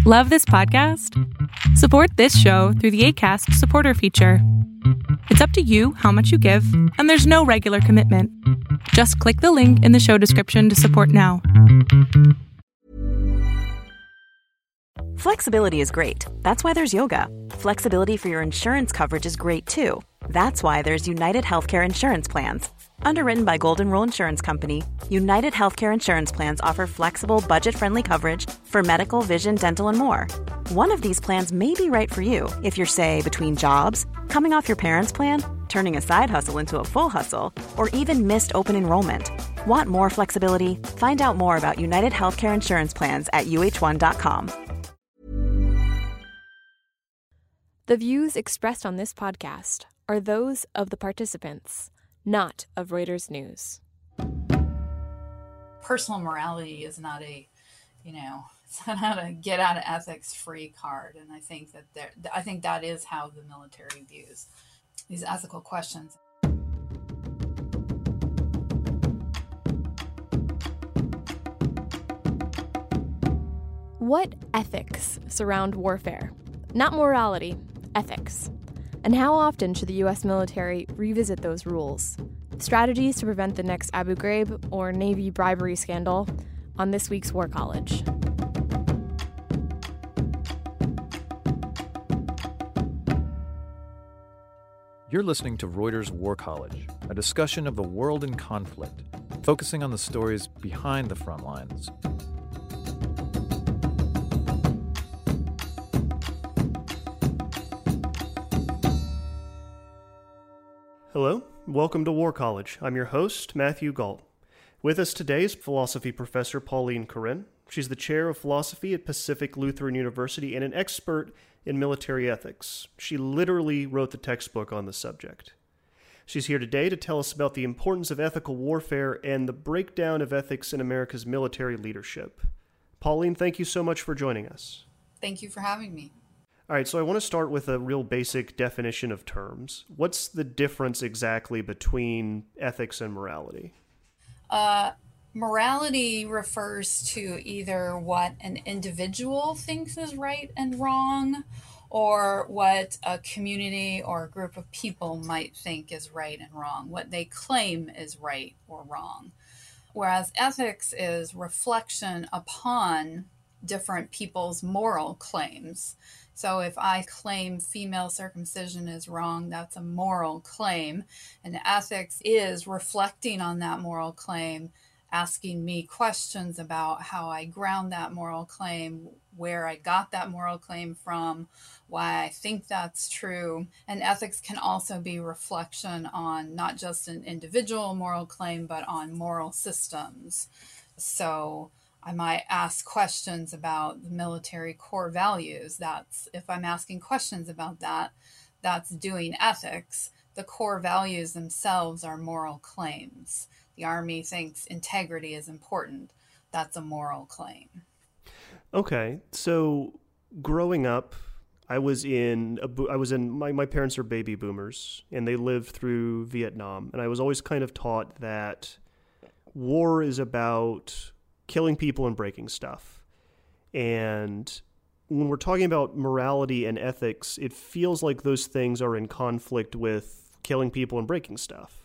Love this podcast? Support this show through the Acast supporter feature. It's up to you how much you give, and there's no regular commitment. Just click the link in the show description to support now. Flexibility is great. That's why there's yoga. Flexibility for your insurance coverage is great too. That's why there's United Healthcare Insurance Plans. Underwritten by Golden Rule Insurance Company, United Healthcare Insurance Plans offer flexible, budget-friendly coverage for medical, vision, dental, and more. One of these plans may be right for you if you're, say, between jobs, coming off your parents' plan, turning a side hustle into a full hustle, or even missed open enrollment. Want more flexibility? Find out more about United Healthcare Insurance Plans at uh1.com. The views expressed on this podcast are those of the participants, not of Reuters News. Personal morality is not it's not a get out of ethics free card. And I think that is how the military views these ethical questions. What ethics surround warfare? Not morality, ethics. And how often should the U.S. military revisit those rules? Strategies to prevent the next Abu Ghraib or Navy bribery scandal on this week's War College. You're listening to Reuters War College, a discussion of the world in conflict, focusing on the stories behind the front lines. Hello, welcome to War College. I'm your host, Matthew Galt. With us today is philosophy professor Pauline Corinne. She's the chair of philosophy at Pacific Lutheran University and an expert in military ethics. She literally wrote the textbook on the subject. She's here today to tell us about the importance of ethical warfare and the breakdown of ethics in America's military leadership. Pauline, thank you so much for joining us. Thank you for having me. All right, so I want to start with a real basic definition of terms. What's the difference exactly between ethics and morality? Morality refers to either what an individual thinks is right and wrong, or what a community or a group of people might think is right and wrong, what they claim is right or wrong. Whereas ethics is reflection upon different people's moral claims. So if I claim female circumcision is wrong, that's a moral claim. And ethics is reflecting on that moral claim, asking me questions about how I ground that moral claim, where I got that moral claim from, why I think that's true. And ethics can also be reflection on not just an individual moral claim, but on moral systems. So I might ask questions about the military core values. If I'm asking questions about that, that's doing ethics. The core values themselves are moral claims. The Army thinks integrity is important. That's a moral claim. Okay, so growing up, my parents are baby boomers, and they lived through Vietnam, and I was always kind of taught that war is about killing people and breaking stuff. And when we're talking about morality and ethics, it feels like those things are in conflict with killing people and breaking stuff.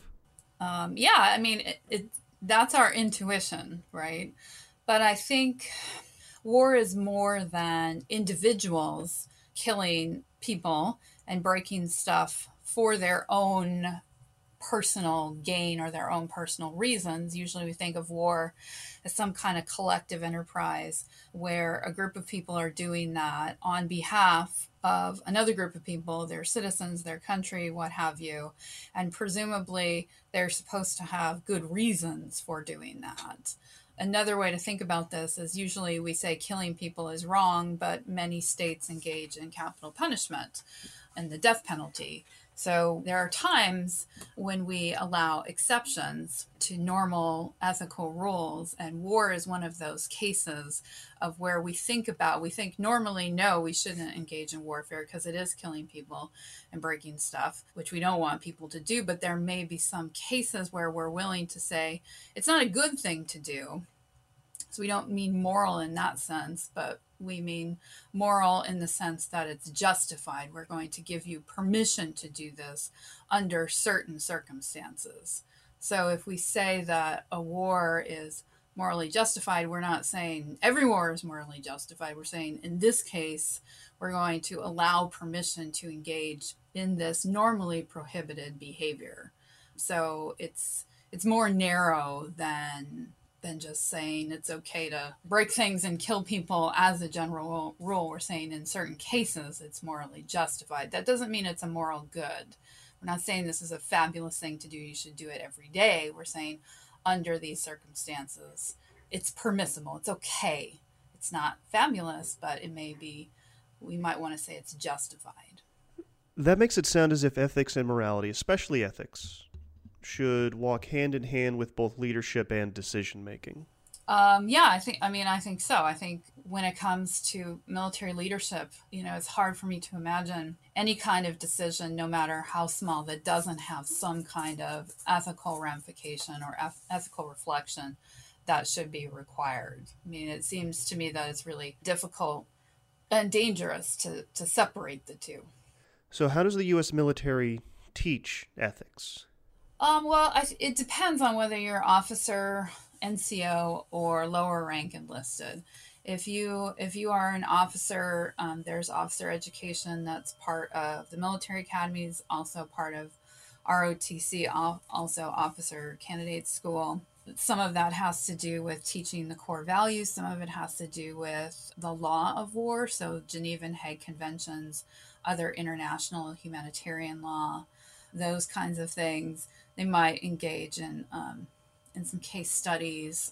That's our intuition, right? But I think war is more than individuals killing people and breaking stuff for their own personal gain or their own personal reasons. Usually we think of war as some kind of collective enterprise where a group of people are doing that on behalf of another group of people, their citizens, their country, what have you. And presumably they're supposed to have good reasons for doing that. Another way to think about this is usually we say killing people is wrong, but many states engage in capital punishment and the death penalty. So there are times when we allow exceptions to normal ethical rules, and war is one of those cases of where we think normally, no, we shouldn't engage in warfare because it is killing people and breaking stuff, which we don't want people to do. But there may be some cases where we're willing to say it's not a good thing to do. So we don't mean moral in that sense, but we mean moral in the sense that it's justified. We're going to give you permission to do this under certain circumstances. So if we say that a war is morally justified, we're not saying every war is morally justified. We're saying in this case, we're going to allow permission to engage in this normally prohibited behavior. So it's more narrow than just saying it's okay to break things and kill people as a general rule. We're saying in certain cases it's morally justified. That doesn't mean it's a moral good. We're not saying this is a fabulous thing to do. You should do it every day. We're saying under these circumstances, it's permissible. It's okay. It's not fabulous, but it may be, we might want to say it's justified. That makes it sound as if ethics and morality, especially ethics, should walk hand in hand with both leadership and decision making. Yeah, I think so. I think when it comes to military leadership, it's hard for me to imagine any kind of decision, no matter how small, that doesn't have some kind of ethical ramification or ethical reflection that should be required. I mean, it seems to me that it's really difficult and dangerous to separate the two. So how does the U.S. military teach ethics? Well, it depends on whether you're officer, NCO, or lower rank enlisted. If you are an officer, there's officer education that's part of the military academies, also part of ROTC, also Officer Candidate School. Some of that has to do with teaching the core values. Some of it has to do with the law of war, so Geneva and Hague Conventions, other international humanitarian law, those kinds of things. They might engage in some case studies.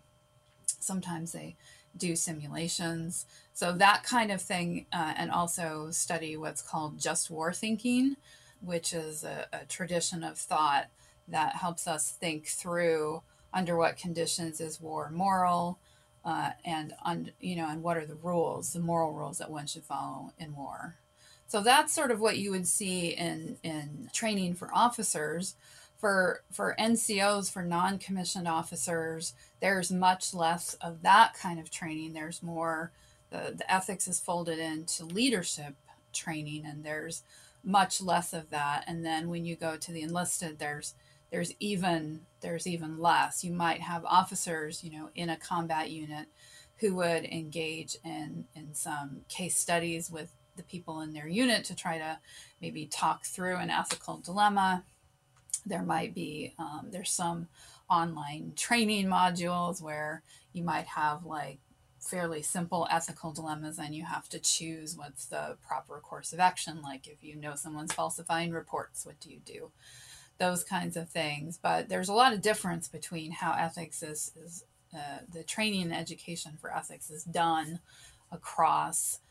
Sometimes they do simulations. So that kind of thing, and also study what's called just war thinking, which is a tradition of thought that helps us think through under what conditions is war moral, and what are the rules, the moral rules that one should follow in war. So that's sort of what you would see in training for officers. For NCOs, for non-commissioned officers, there's much less of that kind of training. There's more, the ethics is folded into leadership training, and there's much less of that. And then when you go to the enlisted, there's even less. You might have officers, in a combat unit who would engage in some case studies with the people in their unit to try to maybe talk through an ethical dilemma. There might be, there's some online training modules where you might have like fairly simple ethical dilemmas and you have to choose what's the proper course of action. Like if you know someone's falsifying reports, what do you do? Those kinds of things. But there's a lot of difference between how ethics is the training and education for ethics is done across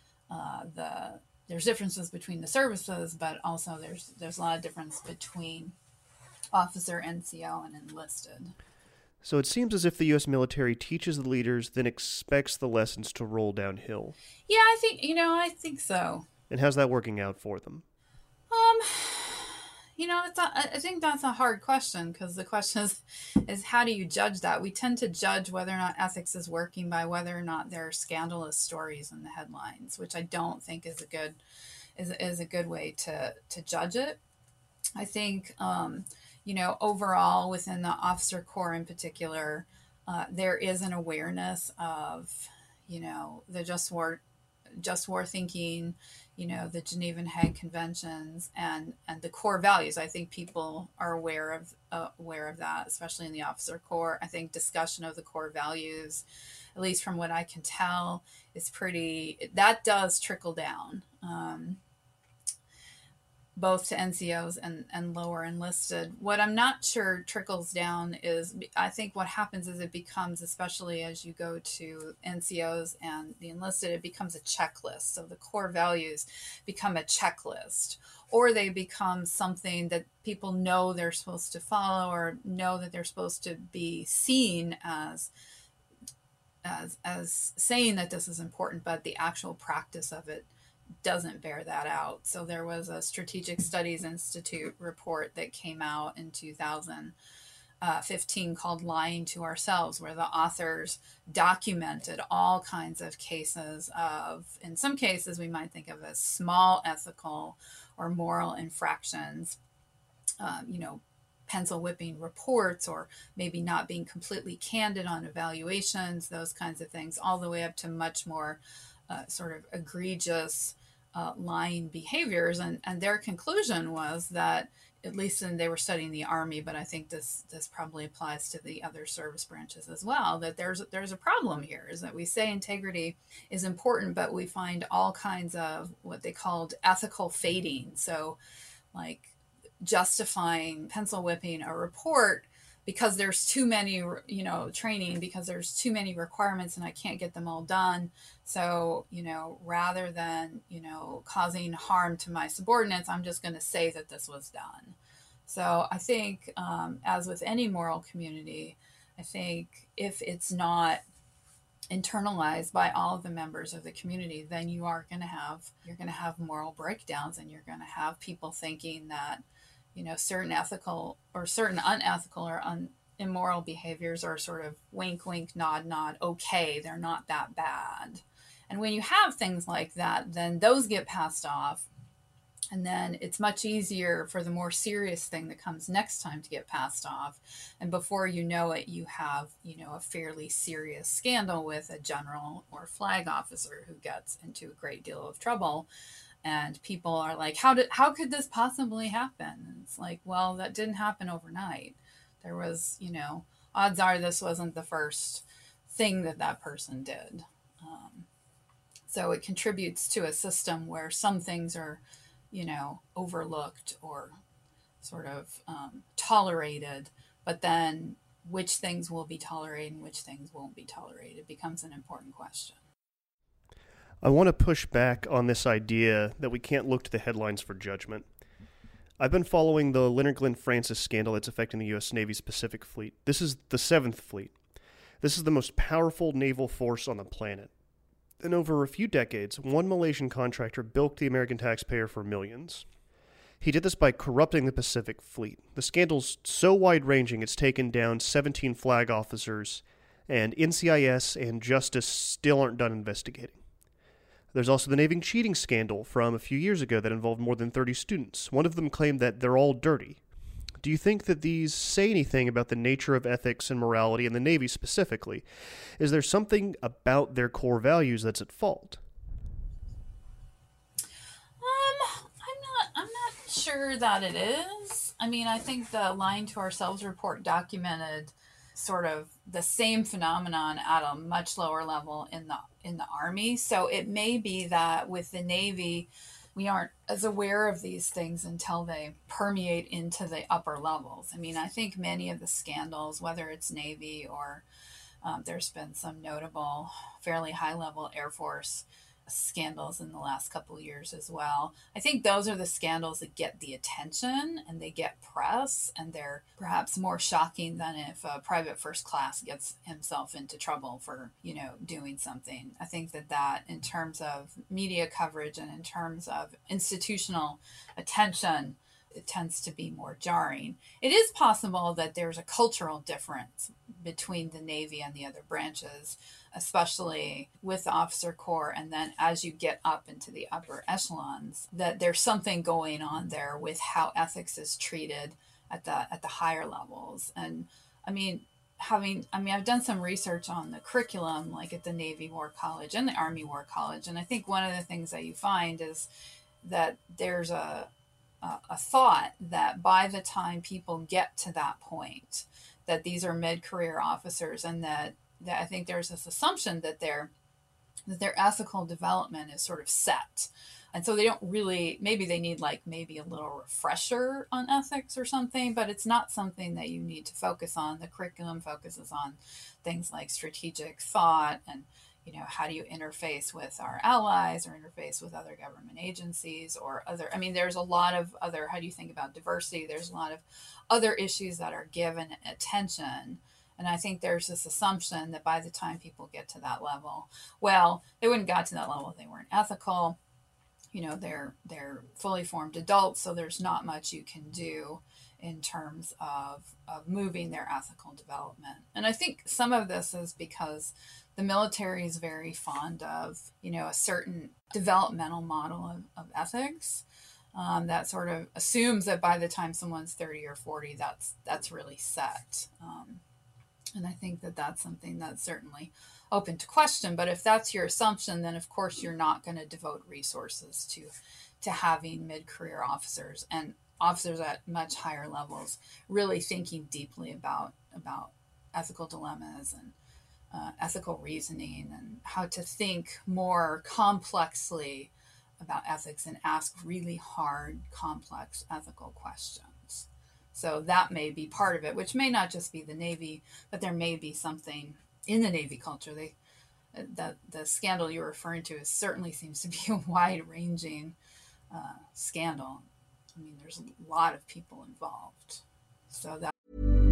there's differences between the services, but also there's a lot of difference between officer, NCO, and enlisted. So it seems as if the U.S. military teaches the leaders, then expects the lessons to roll downhill. Yeah, I think so. And how's that working out for them? I think that's a hard question, because the question is how do you judge that? We tend to judge whether or not ethics is working by whether or not there are scandalous stories in the headlines, which I don't think is a good way to judge it. I think, overall within the officer corps in particular, there is an awareness of, the just war thinking, the Geneva and Hague Conventions and the core values. I think people are aware of that, especially in the officer corps. I think discussion of the core values, at least from what I can tell, that does trickle down. Both to NCOs and lower enlisted. What I'm not sure trickles down is, I think what happens is it becomes, especially as you go to NCOs and the enlisted, it becomes a checklist. So the core values become a checklist, or they become something that people know they're supposed to follow, or know that they're supposed to be seen as saying that this is important, but the actual practice of it doesn't bear that out. So there was a Strategic Studies Institute report that came out in 2000 15 called Lying to Ourselves, where the authors documented all kinds of cases of, in some cases, we might think of as small ethical or moral infractions, pencil whipping reports, or maybe not being completely candid on evaluations, those kinds of things, all the way up to much more sort of egregious lying behaviors. And their conclusion was that, at least they were studying the Army, but I think this probably applies to the other service branches as well, that there's a problem here, is that we say integrity is important, but we find all kinds of what they called ethical fading. So like justifying pencil whipping a report because there's too many, training, because there's too many requirements and I can't get them all done. So, rather than, causing harm to my subordinates, I'm just going to say that this was done. So I think, as with any moral community, I think if it's not internalized by all of the members of the community, then you're going to have moral breakdowns, and you're going to have people thinking that, certain ethical or certain unethical or immoral behaviors are sort of wink, wink, nod, nod. Okay, they're not that bad. And when you have things like that, then those get passed off. And then it's much easier for the more serious thing that comes next time to get passed off. And before you know it, you have, a fairly serious scandal with a general or flag officer who gets into a great deal of trouble. And people are like, how could this possibly happen? And it's like, well, that didn't happen overnight. There was, odds are this wasn't the first thing that person did. So it contributes to a system where some things are, overlooked or sort of tolerated, but then which things will be tolerated and which things won't be tolerated becomes an important question. I want to push back on this idea that we can't look to the headlines for judgment. I've been following the Leonard Glenn Francis scandal that's affecting the U.S. Navy's Pacific Fleet. This is the 7th Fleet. This is the most powerful naval force on the planet. And over a few decades, one Malaysian contractor bilked the American taxpayer for millions. He did this by corrupting the Pacific Fleet. The scandal's so wide-ranging it's taken down 17 flag officers, and NCIS and Justice still aren't done investigating. There's also the Navy cheating scandal from a few years ago that involved more than 30 students. One of them claimed that they're all dirty. Do you think that these say anything about the nature of ethics and morality in the Navy specifically? Is there something about their core values that's at fault? I'm not sure that it is. I mean, I think the Lying to Ourselves report documented sort of the same phenomenon at a much lower level in the Army. So it may be that with the Navy, we aren't as aware of these things until they permeate into the upper levels. I mean, I think many of the scandals, whether it's Navy or there's been some notable, fairly high-level Air Force scandals in the last couple of years as well. I think those are the scandals that get the attention and they get press, and they're perhaps more shocking than if a private first class gets himself into trouble for, doing something. I think that in terms of media coverage and in terms of institutional attention, it tends to be more jarring. It is possible that there's a cultural difference between the Navy and the other branches, especially with the officer corps, and then as you get up into the upper echelons, that there's something going on there with how ethics is treated at the higher levels. And I've done some research on the curriculum, like at the Navy War College and the Army War College, and I think one of the things that you find is that there's a thought that by the time people get to that point, that these are mid-career officers, and that I think there's this assumption that their ethical development is sort of set. And so they don't really, maybe they need maybe a little refresher on ethics or something, but it's not something that you need to focus on. The curriculum focuses on things like strategic thought and, how do you interface with our allies or interface with other government agencies or other, there's a lot of other, how do you think about diversity? There's a lot of other issues that are given attention. And I think there's this assumption that by the time people get to that level, well, they wouldn't got to that level if they weren't ethical. They're fully formed adults, so there's not much you can do in terms of moving their ethical development. And I think some of this is because the military is very fond of, a certain developmental model of ethics that sort of assumes that by the time someone's 30 or 40, that's really set. And I think that that's something that's certainly open to question. But if that's your assumption, then of course you're not going to devote resources to having mid-career officers and officers at much higher levels really thinking deeply about ethical dilemmas and ethical reasoning and how to think more complexly about ethics and ask really hard, complex ethical questions. So that may be part of it, which may not just be the Navy, but there may be something in the Navy culture. The scandal you're referring to certainly seems to be a wide-ranging scandal. I mean, there's a lot of people involved. So that.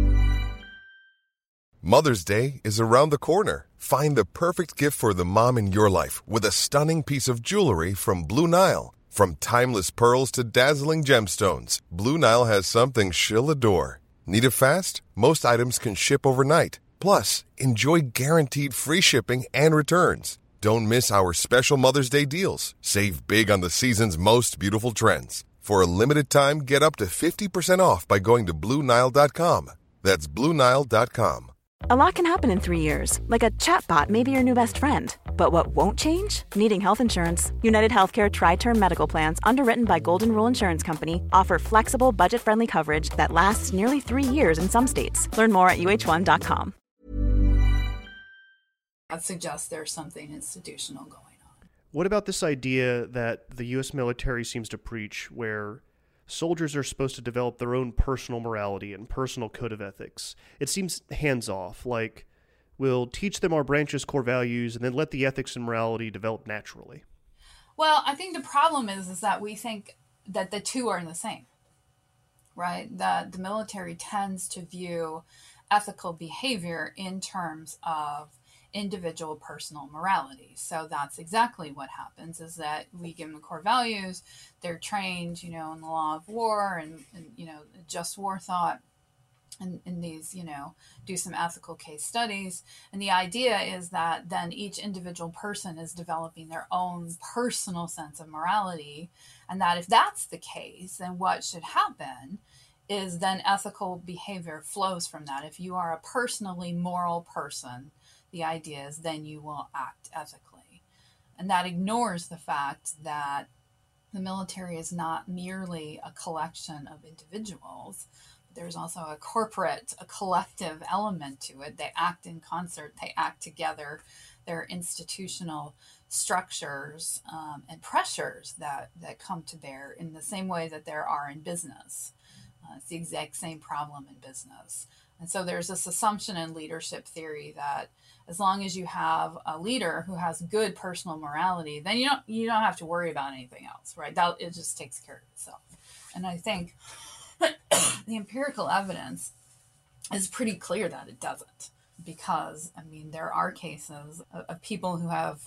Mother's Day is around the corner. Find the perfect gift for the mom in your life with a stunning piece of jewelry from Blue Nile. From timeless pearls to dazzling gemstones, Blue Nile has something she'll adore. Need it fast? Most items can ship overnight. Plus, enjoy guaranteed free shipping and returns. Don't miss our special Mother's Day deals. Save big on the season's most beautiful trends. For a limited time, get up to 50% off by going to BlueNile.com. That's BlueNile.com. A lot can happen in 3 years, like a chatbot may be your new best friend. But what won't change? Needing health insurance. United Healthcare Tri-Term Medical Plans, underwritten by Golden Rule Insurance Company, offer flexible, budget-friendly coverage that lasts nearly 3 years in some states. Learn more at UH1.com. That suggests there's something institutional going on. What about this idea that the U.S. military seems to preach, where soldiers are supposed to develop their own personal morality and personal code of ethics? It seems hands-off, like we'll teach them our branch's core values and then let the ethics and morality develop naturally. Well, I think the problem is that we think that the two are the same, right? That the military tends to view ethical behavior in terms of individual personal morality. So that's exactly what happens, is that we give them core values. They're trained, in the law of war and just war thought, and these, do some ethical case studies. And the idea is that then each individual person is developing their own personal sense of morality. And that if that's the case, then what should happen is then ethical behavior flows from that. If you are a personally moral person, the idea is then you will act ethically. And that ignores the fact that the military is not merely a collection of individuals. There's also a collective element to it. They act in concert, they act together. There are institutional structures and pressures that come to bear in the same way that there are in business. It's the exact same problem in business. And so there's this assumption in leadership theory that as long as you have a leader who has good personal morality, then you don't have to worry about anything else, right? It just takes care of itself. And I think the empirical evidence is pretty clear that it doesn't, because there are cases of people who have,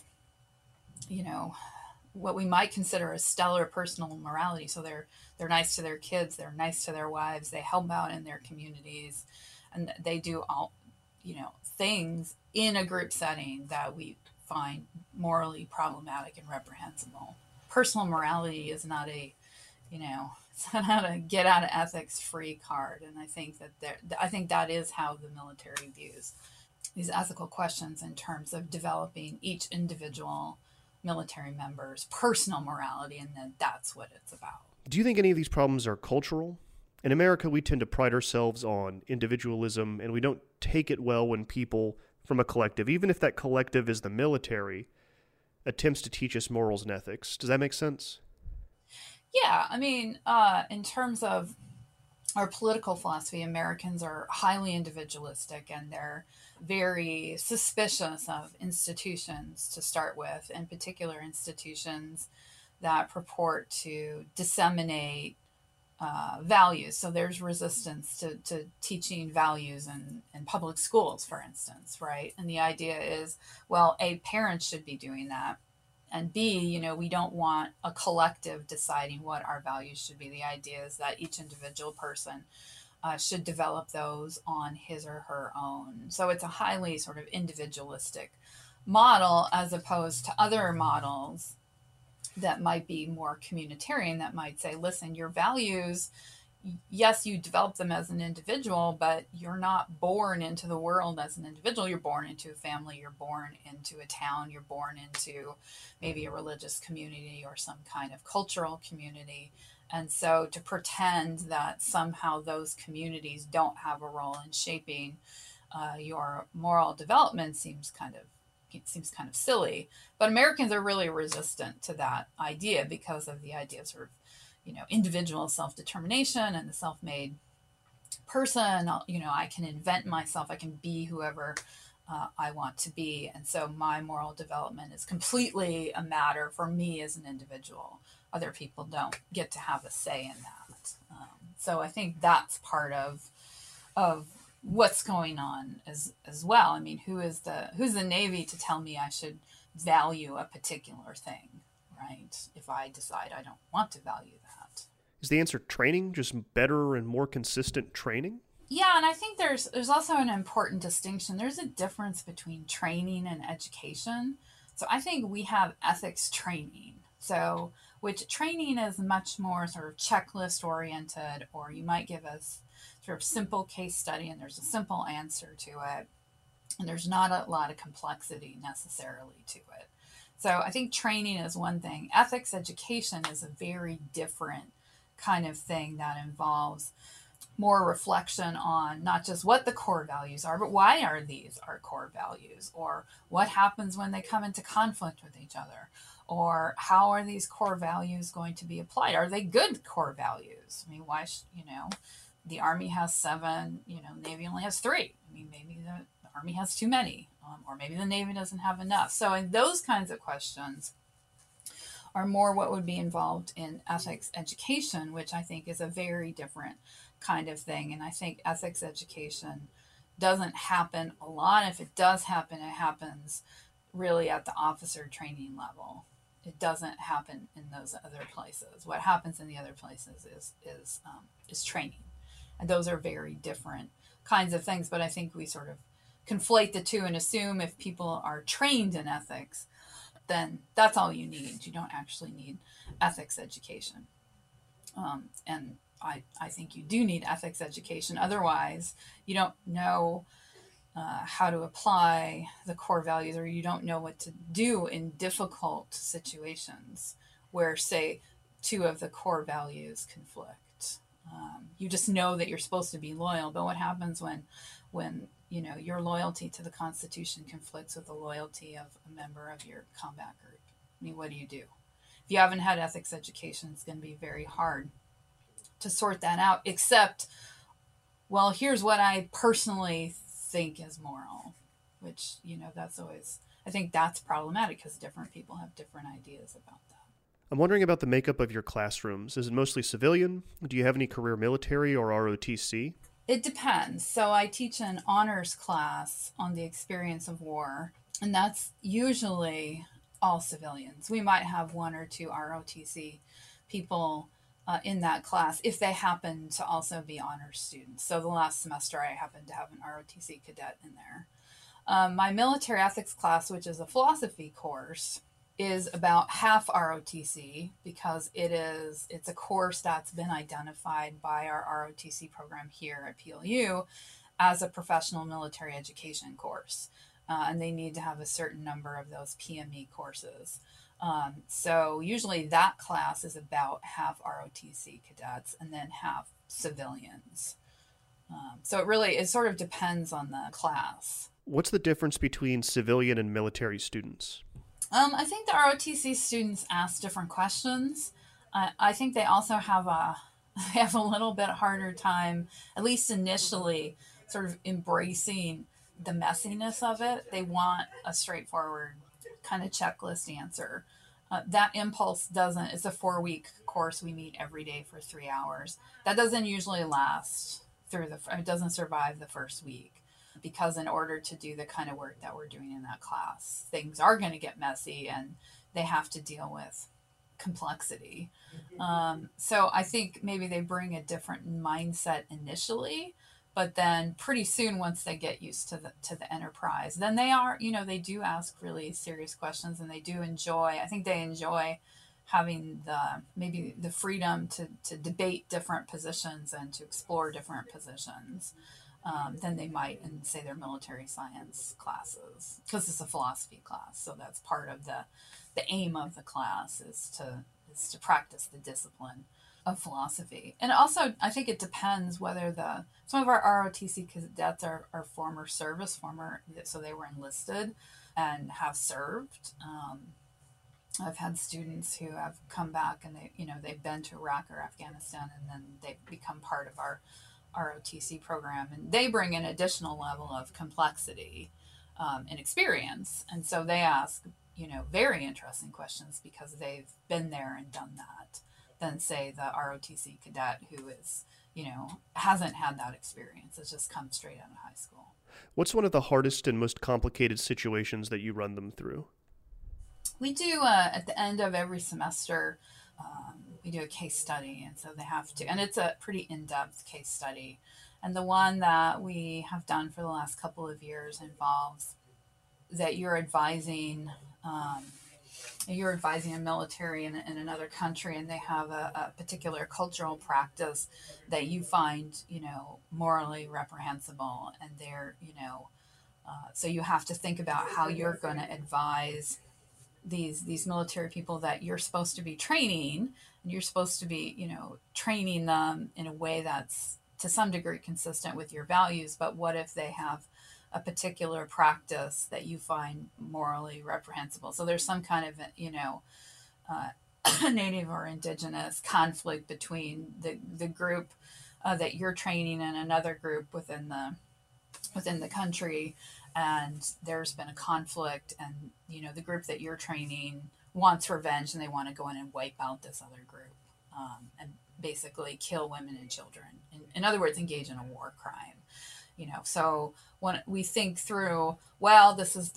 what we might consider a stellar personal morality. So they're nice to their kids, they're nice to their wives, they help out in their communities, and they do all, things in a group setting that we find morally problematic and reprehensible. Personal morality is not it's not a get out of ethics free card. And I think that is how the military views these ethical questions in terms of developing each individual military member's personal morality, and then that's what it's about. Do you think any of these problems are cultural? In America, we tend to pride ourselves on individualism, and we don't take it well when people from a collective, even if that collective is the military, attempts to teach us morals and ethics. Does that make sense? Yeah, in terms of our political philosophy, Americans are highly individualistic, and they're very suspicious of institutions to start with, in particular institutions that purport to disseminate values. So there's resistance to teaching values in public schools, for instance, right? And the idea is, well, parents should be doing that. And B, we don't want a collective deciding what our values should be. The idea is that each individual person should develop those on his or her own. So it's a highly sort of individualistic model, as opposed to other models that might be more communitarian, that might say, listen, your values, yes, you develop them as an individual, but you're not born into the world as an individual. You're born into a family, you're born into a town, you're born into maybe a religious community or some kind of cultural community. And so to pretend that somehow those communities don't have a role in shaping your moral development seems kind of silly. But Americans are really resistant to that idea because of the idea of sort of, individual self-determination and the self-made person. I can invent myself. I can be whoever I want to be. And so my moral development is completely a matter for me as an individual. Other people don't get to have a say in that. So I think that's part of what's going on as well. I mean, who's the Navy to tell me I should value a particular thing, right? If I decide I don't want to value that. Is the answer training, just better and more consistent training? Yeah, and I think there's also an important distinction. There's a difference between training and education. So I think we have ethics training. So which training is much more sort of checklist oriented, or you might give us sort of simple case study and there's a simple answer to it. And there's not a lot of complexity necessarily to it. So I think training is one thing. Ethics education is a very different kind of thing that involves more reflection on not just what the core values are, but why are these our core values? Or what happens when they come into conflict with each other? Or how are these core values going to be applied? Are they good core values? I mean, why, the Army has 7, Navy only has 3. I mean, maybe the Army has too many, or maybe the Navy doesn't have enough. So in those kinds of questions are more what would be involved in ethics education, which I think is a very different kind of thing. And I think ethics education doesn't happen a lot. If it does happen, it happens really at the officer training level. It doesn't happen in those other places. What happens in the other places is training. And those are very different kinds of things. But I think we sort of conflate the two and assume if people are trained in ethics, then that's all you need. You don't actually need ethics education. And I think you do need ethics education. Otherwise, you don't know how to apply the core values, or you don't know what to do in difficult situations where, say, 2 of the core values conflict. You just know that you're supposed to be loyal, but what happens when your loyalty to the Constitution conflicts with the loyalty of a member of your combat group? I mean, what do you do? If you haven't had ethics education, it's going to be very hard to sort that out, except, well, here's what I personally think is moral, which, that's always, I think that's problematic because different people have different ideas about that. I'm wondering about the makeup of your classrooms. Is it mostly civilian? Do you have any career military or ROTC? It depends. So I teach an honors class on the experience of war, and that's usually all civilians. We might have 1 or 2 ROTC people in that class if they happen to also be honors students. So the last semester I happened to have an ROTC cadet in there. My military ethics class, which is a philosophy course, is about half ROTC because it's a course that's been identified by our ROTC program here at PLU as a professional military education course. And they need to have a certain number of those PME courses. So usually that class is about half ROTC cadets and then half civilians. So it sort of depends on the class. What's the difference between civilian and military students? I think the ROTC students ask different questions. I think they also have a little bit harder time, at least initially, sort of embracing the messiness of it. They want a straightforward kind of checklist answer. That impulse doesn't, it's a 4-week course. We meet every day for 3 hours. That doesn't usually last it doesn't survive the first week, because in order to do the kind of work that we're doing in that class, things are going to get messy and they have to deal with complexity. So I think maybe they bring a different mindset initially, but then pretty soon, once they get used to the enterprise, then they do ask really serious questions, and they do enjoy. I think they enjoy having the freedom to debate different positions and to explore different positions than they might in, say, their military science classes, because it's a philosophy class. So that's part of the aim of the class is to practice the discipline of philosophy. And also, I think it depends whether some of our ROTC cadets are former service, so they were enlisted and have served. I've had students who have come back and they've been to Iraq or Afghanistan, and then they've become part of our ROTC program, and they bring an additional level of complexity and experience. And so they ask, very interesting questions because they've been there and done that, than say the ROTC cadet who is, hasn't had that experience. It's just come straight out of high school. What's one of the hardest and most complicated situations that you run them through? We do, at the end of every semester, we do a case study, and so they have to, and it's a pretty in-depth case study. And the one that we have done for the last couple of years involves that you're advising a military in another country, and they have a particular cultural practice that you find, morally reprehensible, and they're, so you have to think about how you're going to advise these military people that you're supposed to be training, and you're supposed to be, training them in a way that's to some degree consistent with your values. But what if they have a particular practice that you find morally reprehensible? So there's some kind of, native or indigenous conflict between the group that you're training and another group within the country. And there's been a conflict, and, the group that you're training wants revenge, and they want to go in and wipe out this other group and basically kill women and children. In other words, engage in a war crime. So when we think through, this is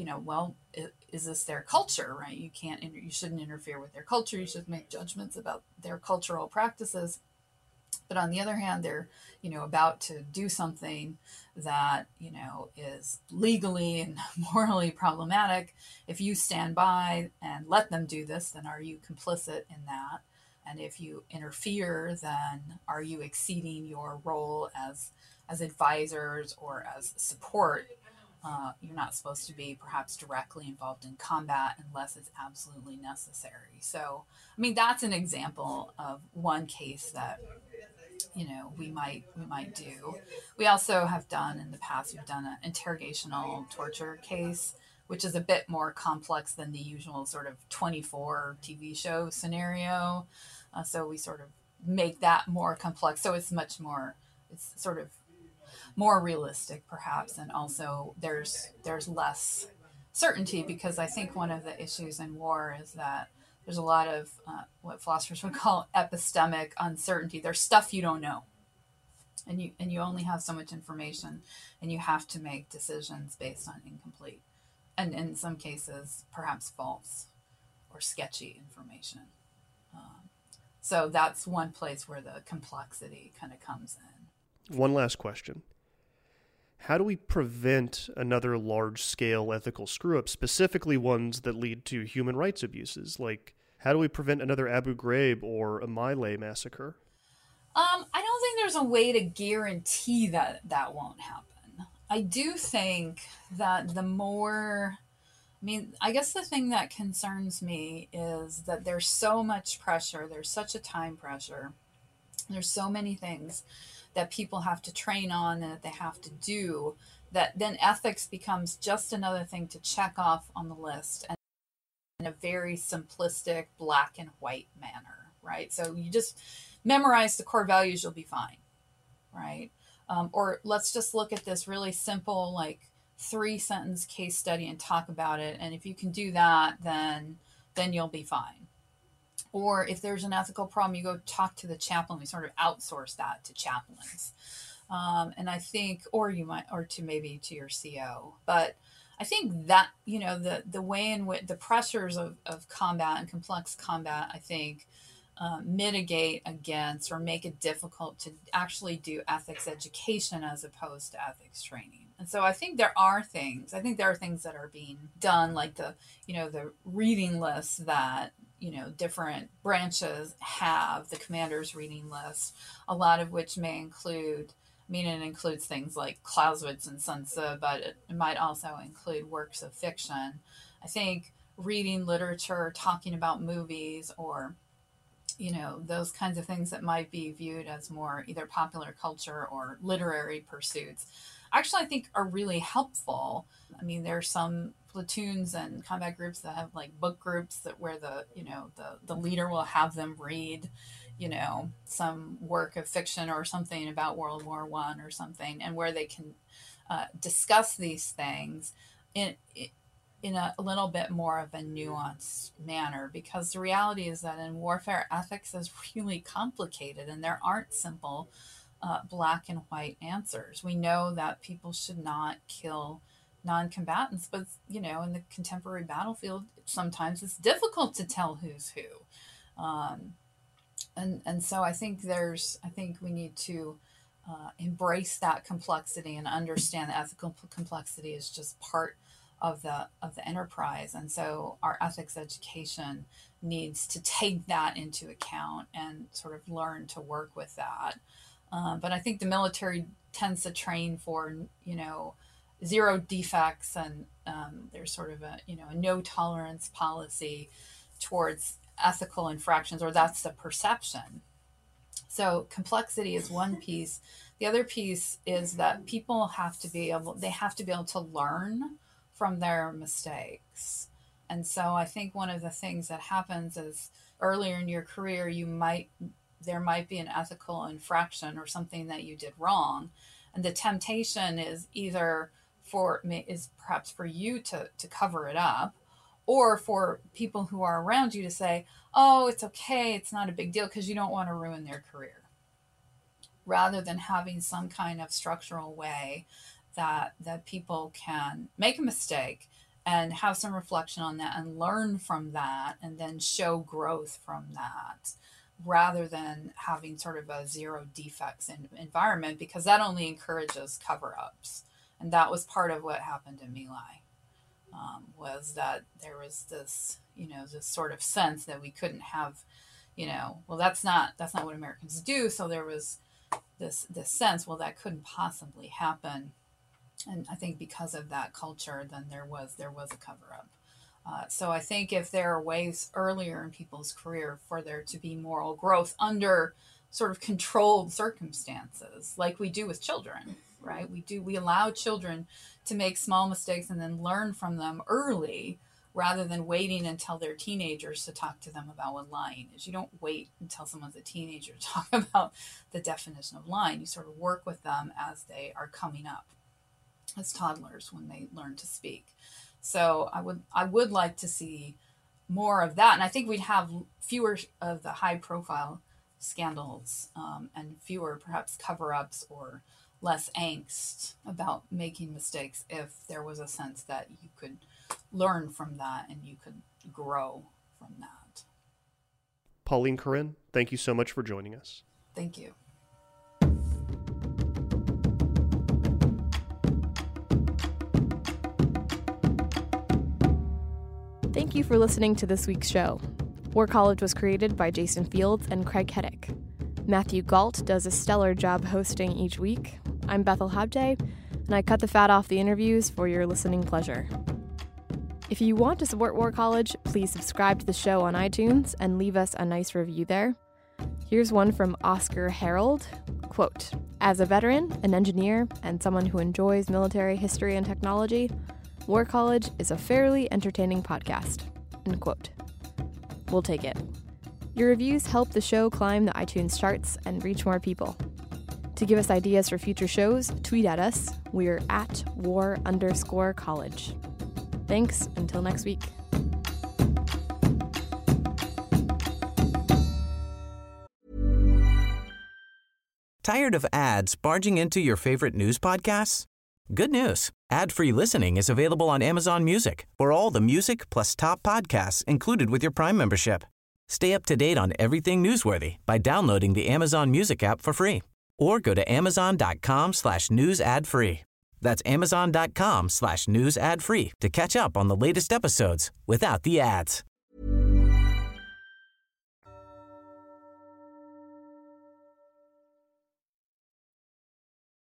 is this their culture, right? You shouldn't interfere with their culture. You should make judgments about their cultural practices. But on the other hand, they're, about to do something that, is legally and morally problematic. If you stand by and let them do this, then are you complicit in that? And if you interfere, then are you exceeding your role as advisors or as support? You're not supposed to be perhaps directly involved in combat unless it's absolutely necessary. So, that's an example of one case that, we might do. We also have done in the past, we've done an interrogational torture case, which is a bit more complex than the usual sort of 24 TV show scenario. So we sort of make that more complex. So it's sort of more realistic perhaps. And also there's less certainty, because I think one of the issues in war is that there's a lot of what philosophers would call epistemic uncertainty. There's stuff you don't know, and you only have so much information, and you have to make decisions based on incomplete, and in some cases perhaps false or sketchy information. So that's one place where the complexity kind of comes in. One last question. How do we prevent another large-scale ethical screw-up, specifically ones that lead to human rights abuses? Like, how do we prevent another Abu Ghraib or a My Lai massacre? I don't think there's a way to guarantee that won't happen. I do think that I guess the thing that concerns me is that there's so much pressure, there's such a time pressure, there's so many things that people have to train on and that they have to do, that then ethics becomes just another thing to check off on the list, and in a very simplistic black and white manner, right? So you just memorize the core values, you'll be fine, right? Or let's just look at this really simple, 3-sentence case study and talk about it. And if you can do that, then you'll be fine. Or if there's an ethical problem, you go talk to the chaplain. We sort of outsource that to chaplains. And I think, or to maybe to your CO. But I think that, the way in which the pressures of combat and complex combat, I think, mitigate against or make it difficult to actually do ethics education as opposed to ethics training. And so I think there are things that are being done, like the reading lists that, different branches have, the commander's reading list, a lot of which may include, it includes things like Clausewitz and Sun Tzu, but it might also include works of fiction. I think reading literature, talking about movies, or those kinds of things that might be viewed as more either popular culture or literary pursuits, actually I think are really helpful. There are some platoons and combat groups that have like book groups that where the leader will have them read, some work of fiction or something about World War I or something, and where they can discuss these things in a little bit more of a nuanced manner, because the reality is that in warfare, ethics is really complicated and there aren't simple black and white answers. We know that people should not kill non-combatants, but in the contemporary battlefield, sometimes it's difficult to tell who's who. And so I think we need to embrace that complexity and understand that ethical complexity is just part of the enterprise. And so our ethics education needs to take that into account and sort of learn to work with that. But I think the military tends to train for, zero defects, and there's sort of a no tolerance policy towards ethical infractions, or that's the perception. So complexity is one piece. The other piece is that people have to be able to learn from their mistakes. And so I think one of the things that happens is earlier in your career, there might be an ethical infraction or something that you did wrong. And the temptation is perhaps for you to cover it up, or for people who are around you to say, oh, it's okay, it's not a big deal, because you don't want to ruin their career, rather than having some kind of structural way that people can make a mistake and have some reflection on that and learn from that and then show growth from that, rather than having sort of a zero defects environment, because that only encourages cover-ups. And that was part of what happened in My Lai, was that there was this, this sort of sense that we couldn't have, well, that's not what Americans do. So there was this sense, well, that couldn't possibly happen. And I think because of that culture, then there was a cover-up. So I think if there are ways earlier in people's career for there to be moral growth under sort of controlled circumstances, like we do with children, right? We allow children to make small mistakes and then learn from them early, rather than waiting until they're teenagers to talk to them about what lying is. You don't wait until someone's a teenager to talk about the definition of lying. You sort of work with them as they are coming up, as toddlers when they learn to speak. So I would like to see more of that. And I think we'd have fewer of the high profile scandals, and fewer perhaps cover-ups or less angst about making mistakes, if there was a sense that you could learn from that and you could grow from that. Pauline Corinne, thank you so much for joining us. Thank you. Thank you for listening to this week's show. War College was created by Jason Fields and Craig Heddick. Matthew Galt does a stellar job hosting each week. I'm Bethel Habday, and I cut the fat off the interviews for your listening pleasure. If you want to support War College, please subscribe to the show on iTunes and leave us a nice review there. Here's one from Oscar Harold. Quote, "As a veteran, an engineer, and someone who enjoys military history and technology, War College is a fairly entertaining podcast." End quote. We'll take it. Your reviews help the show climb the iTunes charts and reach more people. To give us ideas for future shows, tweet at us. We're at war_college. Thanks, until next week. Tired of ads barging into your favorite news podcasts? Good news. Ad-free listening is available on Amazon Music for all the music plus top podcasts included with your Prime membership. Stay up to date on everything newsworthy by downloading the Amazon Music app for free or go to amazon.com/news ad free. That's amazon.com/news ad free to catch up on the latest episodes without the ads.